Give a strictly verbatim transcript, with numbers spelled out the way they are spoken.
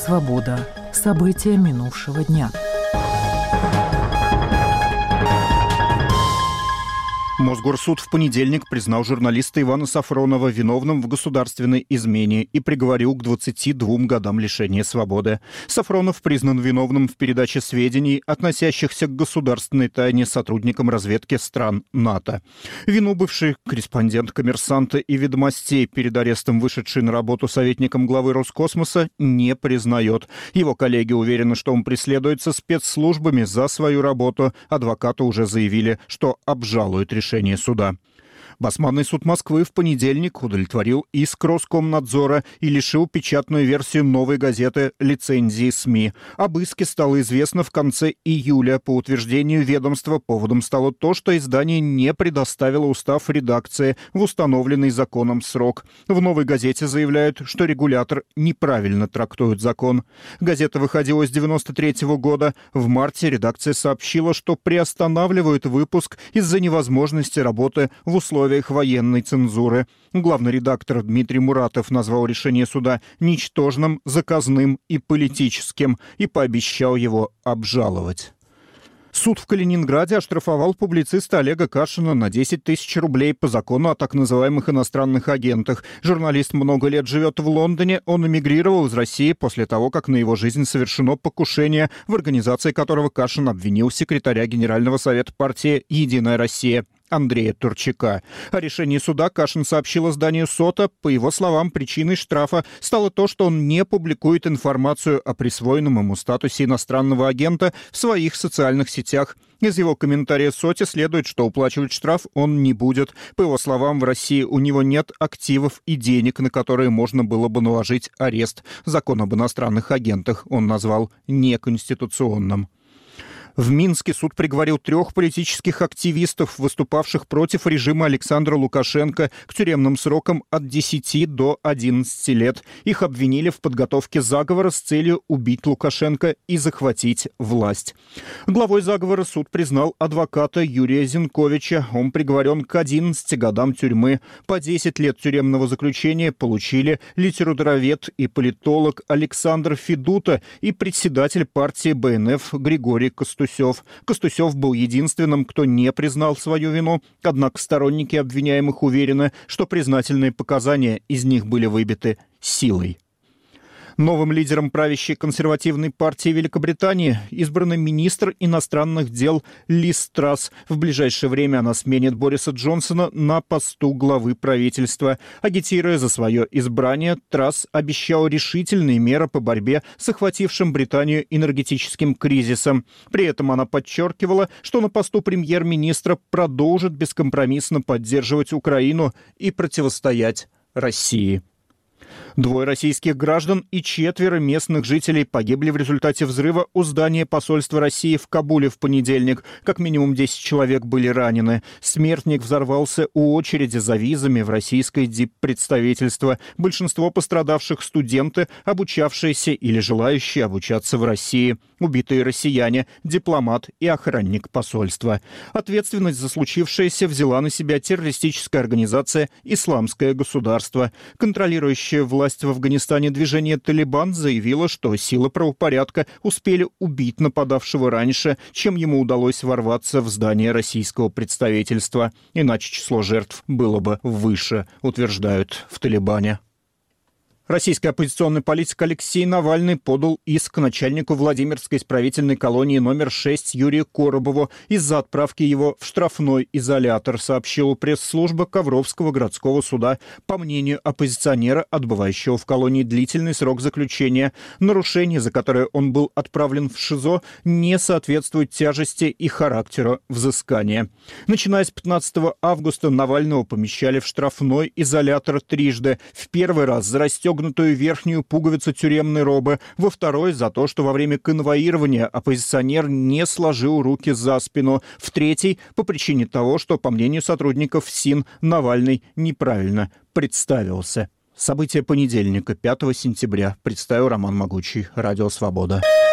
Свобода. События минувшего дня. Мосгорсуд в понедельник признал журналиста Ивана Сафронова виновным в государственной измене и приговорил к двадцати двум годам лишения свободы. Сафронов признан виновным в передаче сведений, относящихся к государственной тайне сотрудникам разведки стран НАТО. Вину бывший корреспондент «Коммерсанта» и «Ведомостей», перед арестом вышедший на работу советником главы Роскосмоса, не признает. Его коллеги уверены, что он преследуется спецслужбами за свою работу. Адвокаты уже заявили, что обжалуют решение. Решение суда. Басманный суд Москвы в понедельник удовлетворил иск Роскомнадзора и лишил печатную версию «Новой газеты» лицензии СМИ. Об иске стало известно в конце июля. По утверждению ведомства, поводом стало то, что издание не предоставило устав редакции в установленный законом срок. В «Новой газете» заявляют, что регулятор неправильно трактует закон. Газета выходила с девяносто третьего года. В марте редакция сообщила, что приостанавливает выпуск из-за невозможности работы в условиях военной цензуры. Главный редактор Дмитрий Муратов назвал решение суда ничтожным, заказным и политическим и пообещал его обжаловать. Суд в Калининграде оштрафовал публициста Олега Кашина на десять тысяч рублей по закону о так называемых иностранных агентах. Журналист много лет живет в Лондоне. Он эмигрировал из России после того, как на его жизнь совершено покушение, в организации которого Кашин обвинил секретаря Генерального совета партии «Единая Россия» Андрея Турчака. О решении суда Кашин сообщил изданию «Сота». По его словам, причиной штрафа стало то, что он не публикует информацию о присвоенном ему статусе иностранного агента в своих социальных сетях. Из его комментария «Соте» следует, что уплачивать штраф он не будет. По его словам, в России у него нет активов и денег, на которые можно было бы наложить арест. Закон об иностранных агентах он назвал неконституционным. В Минске суд приговорил трех политических активистов, выступавших против режима Александра Лукашенко, к тюремным срокам от десяти до одиннадцати лет. Их обвинили в подготовке заговора с целью убить Лукашенко и захватить власть. Главой заговора суд признал адвоката Юрия Зенковича. Он приговорен к одиннадцати годам тюрьмы. По десять лет тюремного заключения получили литературовед и политолог Александр Федута и председатель партии Бэ Эн Эф Григорий Костусев. Костусев был единственным, кто не признал свою вину, однако сторонники обвиняемых уверены, что признательные показания из них были выбиты силой. Новым лидером правящей консервативной партии Великобритании избран министр иностранных дел Лиз Трасс. В ближайшее время она сменит Бориса Джонсона на посту главы правительства. Агитируя за свое избрание, Трасс обещал решительные меры по борьбе с охватившим Британию энергетическим кризисом. При этом она подчеркивала, что на посту премьер-министра продолжит бескомпромиссно поддерживать Украину и противостоять России. Двое российских граждан и четверо местных жителей погибли в результате взрыва у здания посольства России в Кабуле в понедельник. Как минимум десять человек были ранены. Смертник взорвался у очереди за визами в российское диппредставительство. Большинство пострадавших — студенты, обучавшиеся или желающие обучаться в России. Убитые россияне, дипломат и охранник посольства. Ответственность за случившееся взяла на себя террористическая организация «Исламское государство». Контролирующая власть в Афганистане движение «Талибан» заявило, что силы правопорядка успели убить нападавшего раньше, чем ему удалось ворваться в здание российского представительства. Иначе число жертв было бы выше, утверждают в «Талибане». Российский оппозиционный политик Алексей Навальный подал иск начальнику Владимирской исправительной колонии номер шесть Юрию Коробову из-за отправки его в штрафной изолятор, сообщила пресс-служба Ковровского городского суда. По мнению оппозиционера, отбывающего в колонии длительный срок заключения, нарушение, за которое он был отправлен в ШИЗО, не соответствует тяжести и характеру взыскания. Начиная с пятнадцатого августа Навального помещали в штрафной изолятор трижды. В первый раз за расстегнутую верхнюю пуговицу тюремной робы, во второй — за то, что во время конвоирования оппозиционер не сложил руки за спину, в третий — по причине того, что, по мнению сотрудников СИН, Навальный неправильно представился. События понедельника, пятого сентября. Представил Роман Могучий. Радио «Свобода».